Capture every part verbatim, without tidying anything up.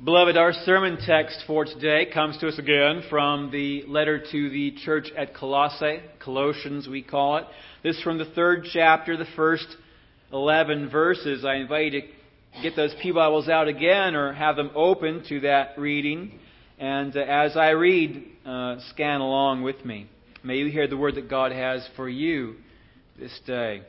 Beloved, our sermon text for today comes to us again from the letter to the church at Colossae, Colossians we call it. This is from the third chapter, the first eleven verses. I invite you to get those pew Bibles out again or have them open to that reading. And uh, as I read, uh, scan along with me. May you hear the word that God has for you this day.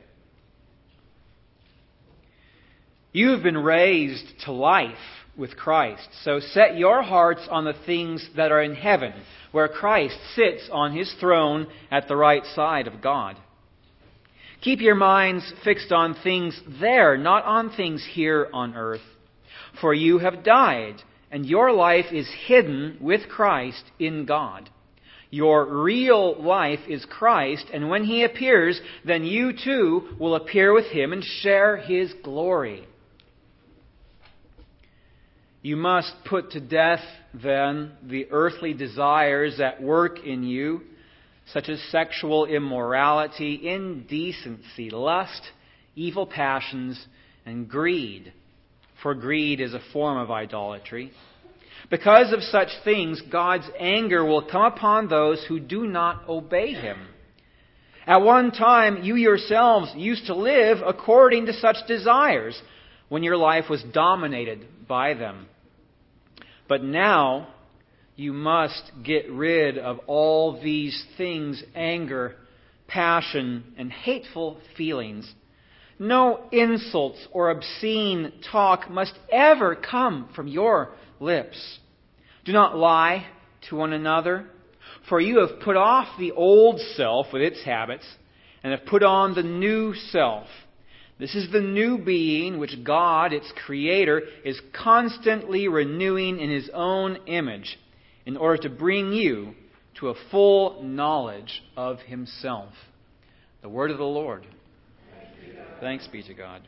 You have been raised to life with Christ. So set your hearts on the things that are in heaven, where Christ sits on His throne at the right side of God. Keep your minds fixed on things there, not on things here on earth. For you have died, and your life is hidden with Christ in God. Your real life is Christ, and when He appears, then you too will appear with Him and share His glory. You must put to death, then, the earthly desires at work in you, such as sexual immorality, indecency, lust, evil passions, and greed. For greed is a form of idolatry. Because of such things, God's anger will come upon those who do not obey Him. At one time, you yourselves used to live according to such desires, when your life was dominated by them. But now, you must get rid of all these things: anger, passion, and hateful feelings. No insults or obscene talk must ever come from your lips. Do not lie to one another, for you have put off the old self with its habits, and have put on the new self. This is the new being which God, its Creator, is constantly renewing in His own image in order to bring you to a full knowledge of Himself. The word of the Lord. Thanks be to God.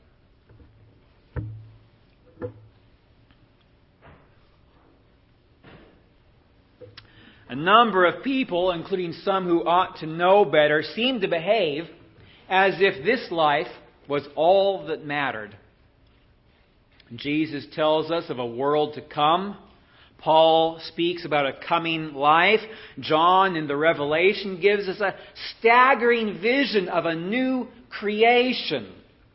A number of people, including some who ought to know better, seem to behave as if this life was all that mattered. Jesus tells us of a world to come. Paul speaks about a coming life. John in the Revelation gives us a staggering vision of a new creation.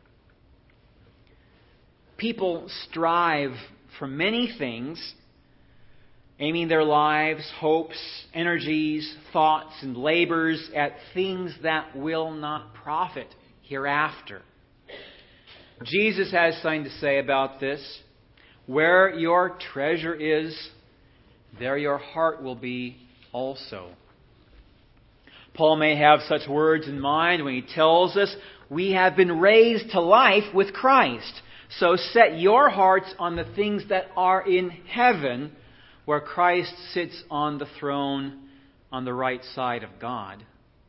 People strive for many things, aiming their lives, hopes, energies, thoughts, and labors at things that will not profit hereafter. Jesus has something to say about this. Where your treasure is, there your heart will be also. Paul may have such words in mind when he tells us, we have been raised to life with Christ. So set your hearts on the things that are in heaven, where Christ sits on the throne on the right side of God.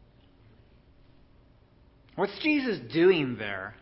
What's Jesus doing there?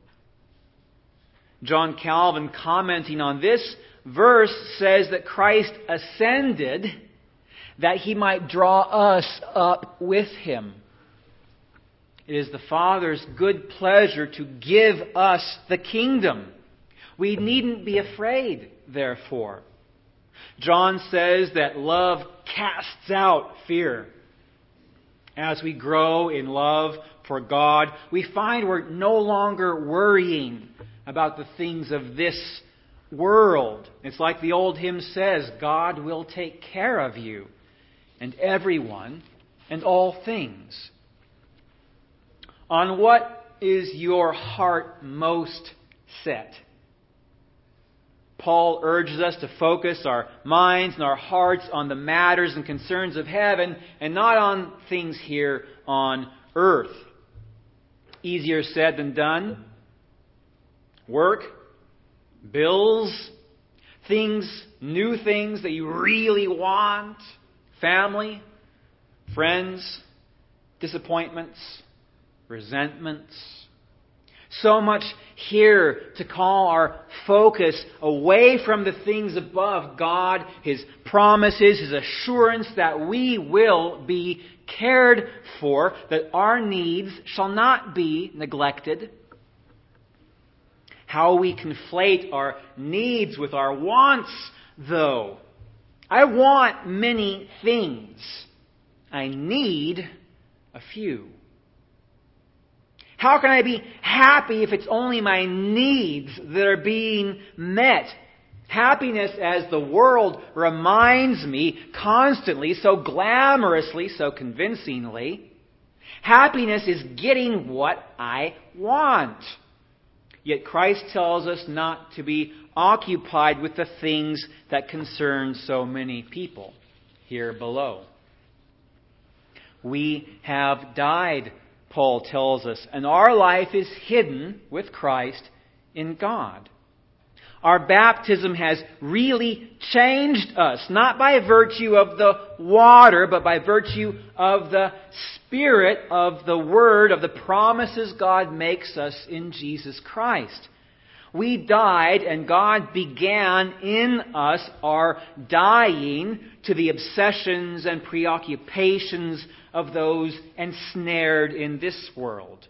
John Calvin, commenting on this verse, says that Christ ascended that He might draw us up with Him. It is the Father's good pleasure to give us the kingdom. We needn't be afraid, therefore. John says that love casts out fear. As we grow in love for God, we find we're no longer worrying about the things of this world. It's like the old hymn says, God will take care of you and everyone and all things. On what is your heart most set? Paul urges us to focus our minds and our hearts on the matters and concerns of heaven and not on things here on earth. Easier said than done. Work, bills, things, new things that you really want, family, friends, disappointments, resentments. So much here to call our focus away from the things above God, His promises, His assurance that we will be cared for, that our needs shall not be neglected. How we conflate our needs with our wants though. I want many things. I need a few. How can I be happy if it's only my needs that are being met? Happiness, as the world reminds me constantly, so glamorously, so convincingly, happiness is getting what I want. Yet Christ tells us not to be occupied with the things that concern so many people here below. We have died, Paul tells us, and our life is hidden with Christ in God. Our baptism has really changed us, not by virtue of the water, but by virtue of the Spirit of the Word, of the promises God makes us in Jesus Christ. We died, and God began in us our dying to the obsessions and preoccupations of those ensnared in this world.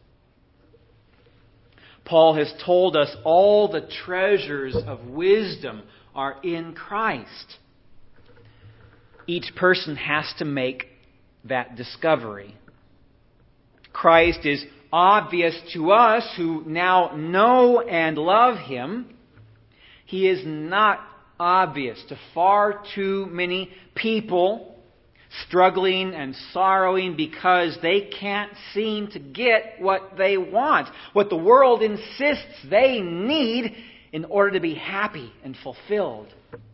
Paul has told us all the treasures of wisdom are in Christ. Each person has to make that discovery. Christ is obvious to us who now know and love Him. He is not obvious to far too many people struggling and sorrowing because they can't seem to get what they want, what the world insists they need in order to be happy and fulfilled.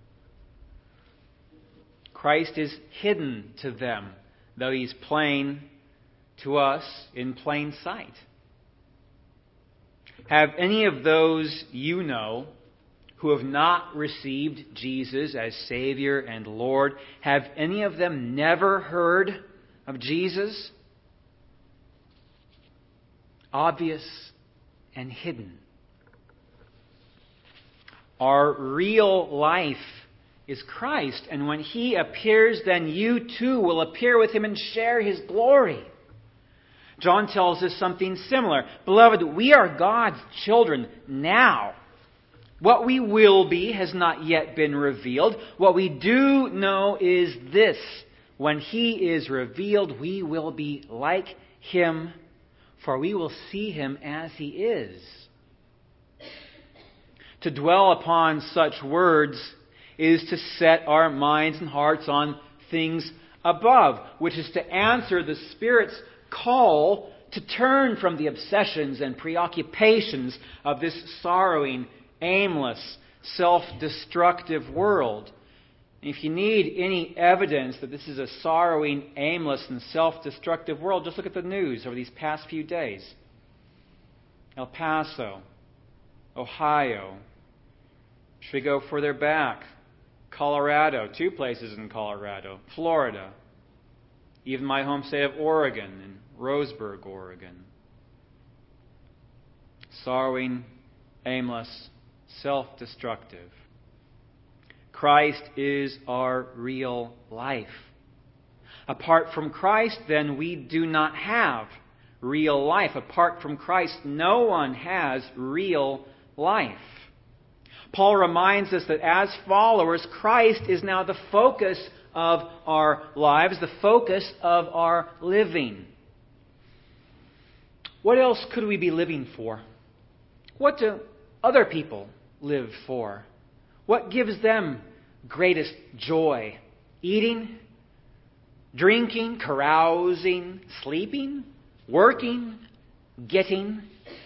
Christ is hidden to them, though He's plain to us in plain sight. Have any of those you know who have not received Jesus as Savior and Lord, have any of them never heard of Jesus? Obvious and hidden. Our real life is Christ, and when He appears, then you too will appear with Him and share His glory. John tells us something similar. Beloved, we are God's children now. What we will be has not yet been revealed. What we do know is this: when He is revealed, we will be like Him, for we will see Him as He is. To dwell upon such words is to set our minds and hearts on things above, which is to answer the Spirit's call to turn from the obsessions and preoccupations of this sorrowing, aimless, self-destructive world. And if you need any evidence that this is a sorrowing, aimless, and self-destructive world, just look at the news over these past few days. El Paso, Ohio. Should we go further back? Colorado, two places in Colorado. Florida. Even my home state of Oregon, in Roseburg, Oregon. Sorrowing, aimless, self-destructive. Christ is our real life. Apart from Christ, then, we do not have real life. Apart from Christ, no one has real life. Paul reminds us that as followers, Christ is now the focus of our lives, the focus of our living. What else could we be living for? What do other people live for? What gives them greatest joy? Eating, drinking, carousing, sleeping, working, getting.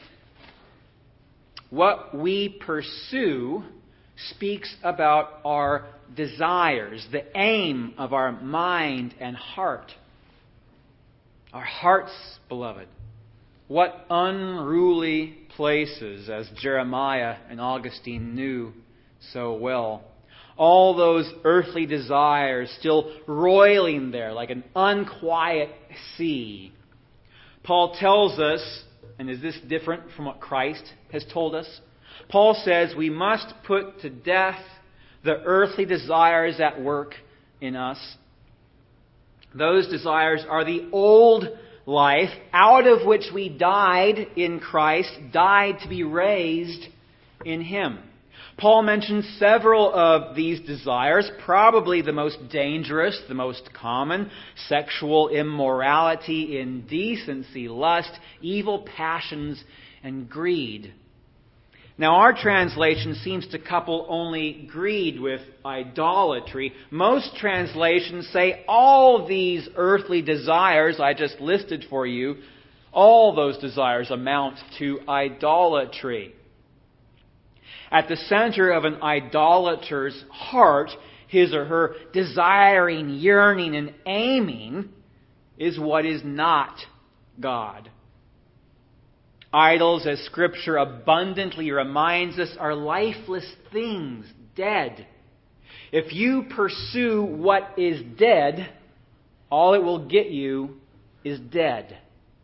What we pursue speaks about our desires, the aim of our mind and heart. Our hearts, beloved. What unruly places, as Jeremiah and Augustine knew so well. All those earthly desires still roiling there like an unquiet sea. Paul tells us, and is this different from what Christ has told us? Paul says we must put to death the earthly desires at work in us. Those desires are the old life out of which we died in Christ, died to be raised in Him. Paul mentions several of these desires, probably the most dangerous, the most common: sexual immorality, indecency, lust, evil passions, and greed. Now, our translation seems to couple only greed with idolatry. Most translations say all these earthly desires I just listed for you, all those desires amount to idolatry. At the center of an idolater's heart, his or her desiring, yearning, and aiming is what is not God. Idols, as Scripture abundantly reminds us, are lifeless things, dead. If you pursue what is dead, all it will get you is dead.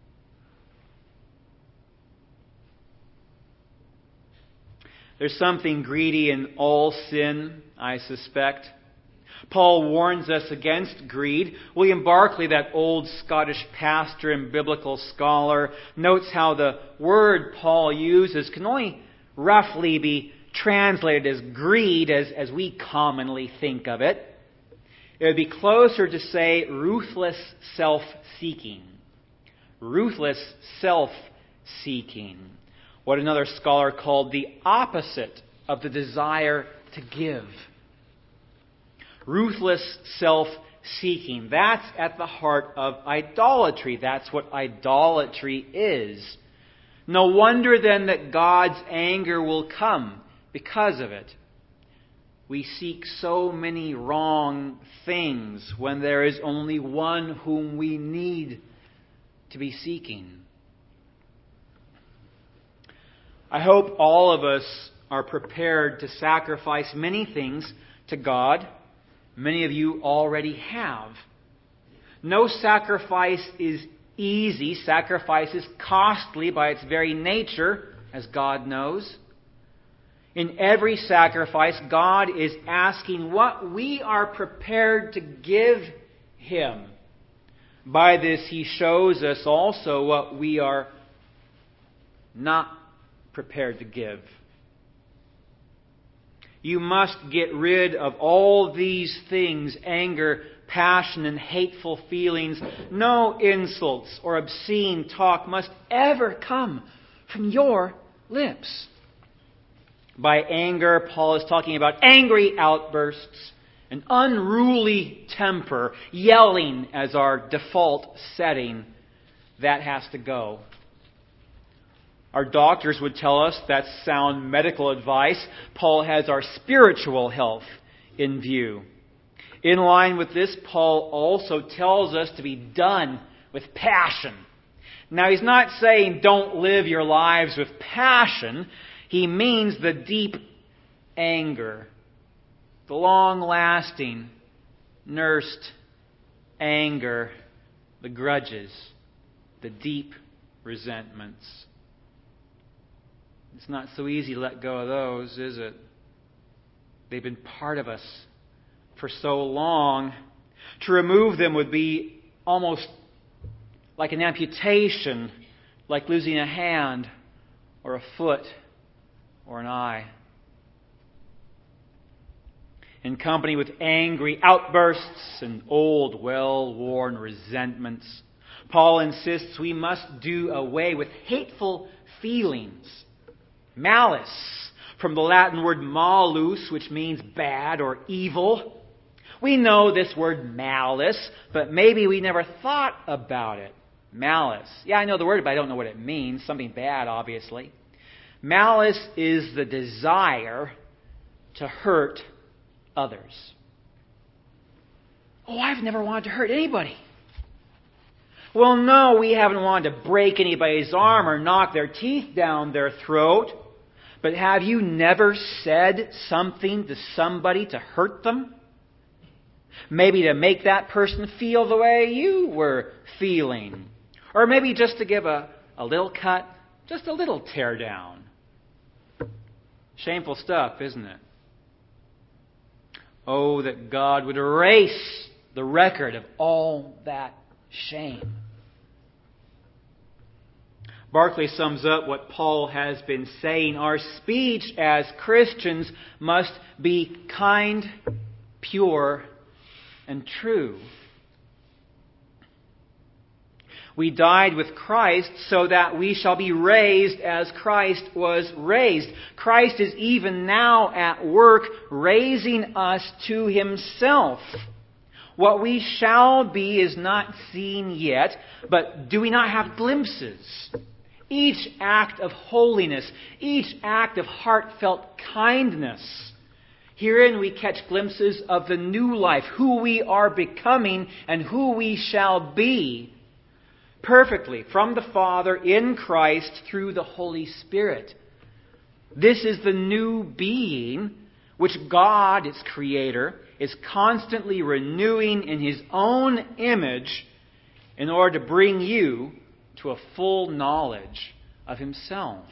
There's something greedy in all sin, I suspect. Paul warns us against greed. William Barclay, that old Scottish pastor and biblical scholar, notes how the word Paul uses can only roughly be translated as greed as, as we commonly think of it. It would be closer to say ruthless self-seeking. Ruthless self-seeking. What another scholar called the opposite of the desire to give. Ruthless self-seeking. That's at the heart of idolatry. That's what idolatry is. No wonder then that God's anger will come because of it. We seek so many wrong things when there is only one whom we need to be seeking. I hope all of us are prepared to sacrifice many things to God. Many of you already have. No sacrifice is easy. Sacrifice is costly by its very nature, as God knows. In every sacrifice, God is asking what we are prepared to give Him. By this, He shows us also what we are not prepared to give. You must get rid of all these things: anger, passion, and hateful feelings. No insults or obscene talk must ever come from your lips. By anger, Paul is talking about angry outbursts, an unruly temper, yelling as our default setting. That has to go. Our doctors would tell us that's sound medical advice. Paul has our spiritual health in view. In line with this, Paul also tells us to be done with passion. Now, he's not saying don't live your lives with passion. He means the deep anger, the long-lasting, nursed anger, the grudges, the deep resentments. It's not so easy to let go of those, is it? They've been part of us for so long. To remove them would be almost like an amputation, like losing a hand or a foot or an eye. In company with angry outbursts and old, well-worn resentments, Paul insists we must do away with hateful feelings. Malice, from the Latin word malus, which means bad or evil. We know this word malice, but maybe we never thought about it. Malice. Yeah, I know the word, but I don't know what it means. Something bad, obviously. Malice is the desire to hurt others. Oh, I've never wanted to hurt anybody. Well, no, we haven't wanted to break anybody's arm or knock their teeth down their throat. But have you never said something to somebody to hurt them? Maybe to make that person feel the way you were feeling. Or maybe just to give a, a little cut, just a little tear down. Shameful stuff, isn't it? Oh, that God would erase the record of all that shame. Barclay sums up what Paul has been saying. Our speech as Christians must be kind, pure, and true. We died with Christ so that we shall be raised as Christ was raised. Christ is even now at work raising us to Himself. What we shall be is not seen yet, but do we not have glimpses? Each act of holiness, each act of heartfelt kindness. Herein we catch glimpses of the new life, who we are becoming and who we shall be perfectly from the Father in Christ through the Holy Spirit. This is the new being which God, its Creator, is constantly renewing in His own image in order to bring you to a full knowledge of Himself.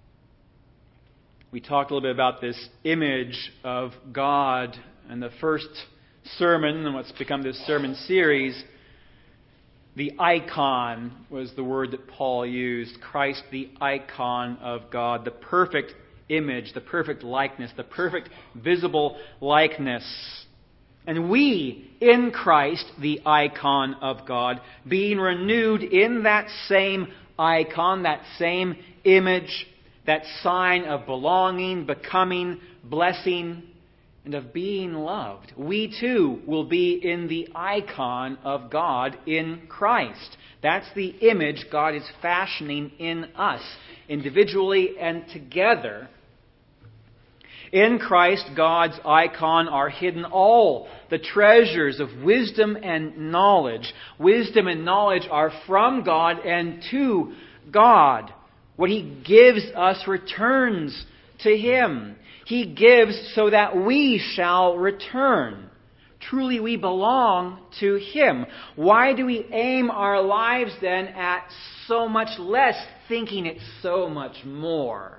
We talked a little bit about this image of God in the first sermon and what's become this sermon series. The icon was the word that Paul used. Christ, the icon of God, the perfect image, the perfect likeness, the perfect visible likeness. And we, in Christ, the icon of God, being renewed in that same icon, that same image, that sign of belonging, becoming, blessing, and of being loved. We too will be in the icon of God in Christ. That's the image God is fashioning in us, individually and together. In Christ, God's icon, are hidden all the treasures of wisdom and knowledge. Wisdom and knowledge are from God and to God. What He gives us returns to Him. He gives so that we shall return. Truly we belong to Him. Why do we aim our lives then at so much less, thinking it's so much more?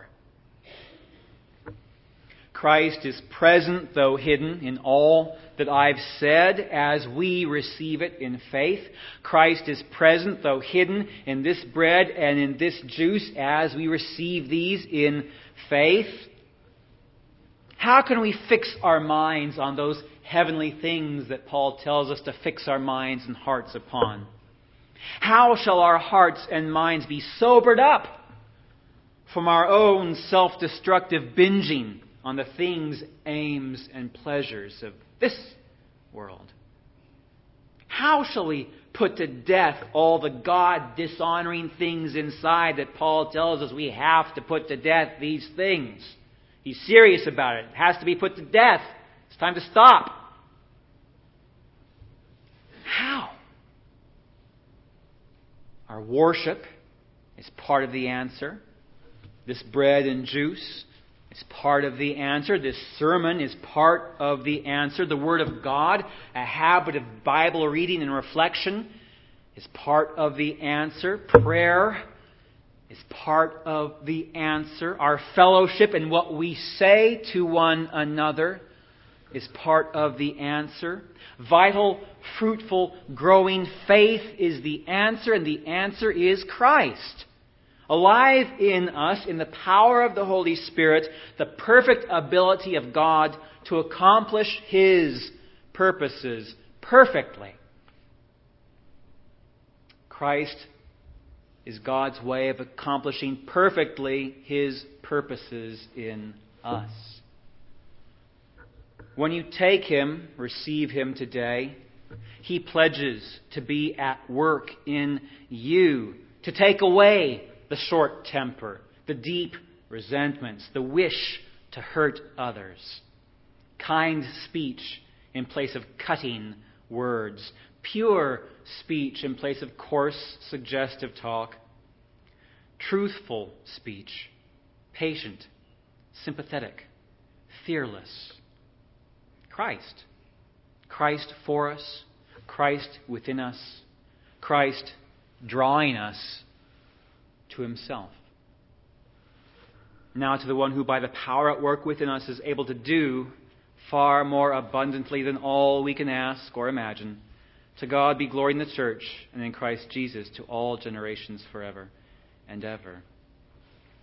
Christ is present, though hidden, in all that I've said as we receive it in faith. Christ is present, though hidden, in this bread and in this juice as we receive these in faith. How can we fix our minds on those heavenly things that Paul tells us to fix our minds and hearts upon? How shall our hearts and minds be sobered up from our own self-destructive binging on the things, aims, and pleasures of this world? How shall we put to death all the God-dishonoring things inside that Paul tells us we have to put to death these things? He's serious about it. It has to be put to death. It's time to stop. How? Our worship is part of the answer. This bread and juice is part of the answer. This sermon is part of the answer. The Word of God, a habit of Bible reading and reflection, is part of the answer. Prayer is part of the answer. Our fellowship and what we say to one another is part of the answer. Vital, fruitful, growing faith is the answer, and the answer is Christ. Alive in us, in the power of the Holy Spirit, the perfect ability of God to accomplish His purposes perfectly. Christ is God's way of accomplishing perfectly His purposes in us. When you take Him, receive Him today, He pledges to be at work in you, to take away the short temper, the deep resentments, the wish to hurt others. Kind speech in place of cutting words. Pure speech in place of coarse, suggestive talk. Truthful speech. Patient, sympathetic, fearless. Christ. Christ for us. Christ within us. Christ drawing us to Himself. Now to the one who by the power at work within us is able to do far more abundantly than all we can ask or imagine. To God be glory in the church and in Christ Jesus to all generations forever. and ever.